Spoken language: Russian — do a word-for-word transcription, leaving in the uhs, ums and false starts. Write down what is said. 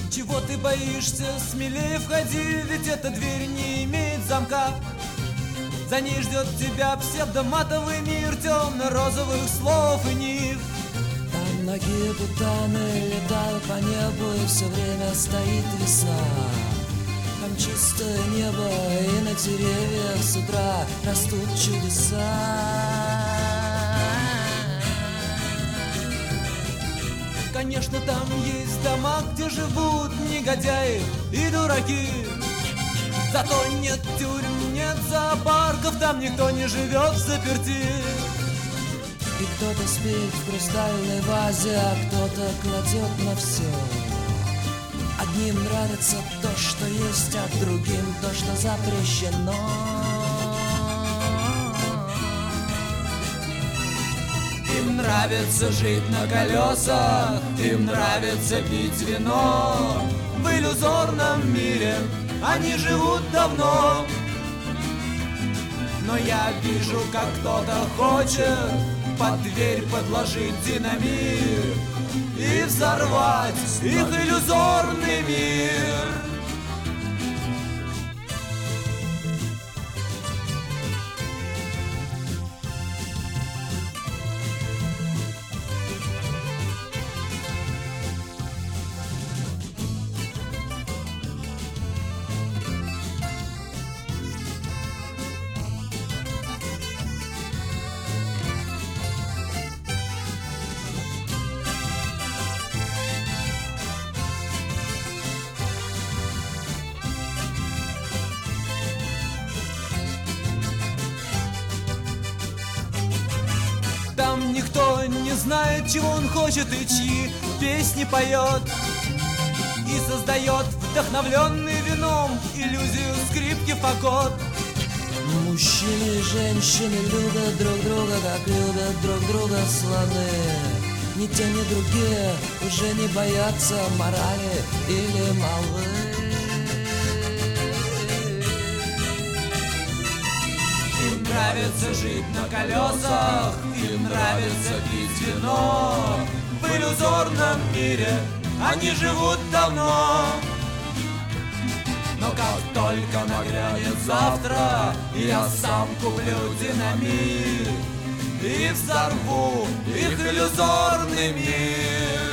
Чего ты боишься? Смелее входи, ведь эта дверь не имеет замка. За ней ждет тебя псевдоматовый мир темно-розовых слов и нив. Там многие бутаны летают по небу, и все время стоит весна. Там чистое небо, и на деревьях с утра растут чудеса. Конечно, там есть дома, где живут негодяи и дураки. Зато нет тюрем, нет зоопарков, там никто не живет взаперти. И кто-то спит в хрустальной вазе, а кто-то кладет на все. Одним нравится то, что есть, а другим то, что запрещено. Им нравится жить на колесах, им нравится пить вино. В иллюзорном мире они живут давно. Но я вижу, как кто-то хочет под дверь подложить динамит и взорвать их иллюзорный мир. Там никто не знает, чего он хочет и чьи песни поет, и создает, вдохновленный вином, иллюзию скрипки фагот. Мужчины и женщины любят друг друга, как любят друг друга слоны. Ни те, ни другие уже не боятся морали или молвы. Им нравится жить на колесах, им нравится пить вино. В иллюзорном мире они живут давно. Но как только нагрянет завтра, я сам куплю динамит и взорву их иллюзорный мир.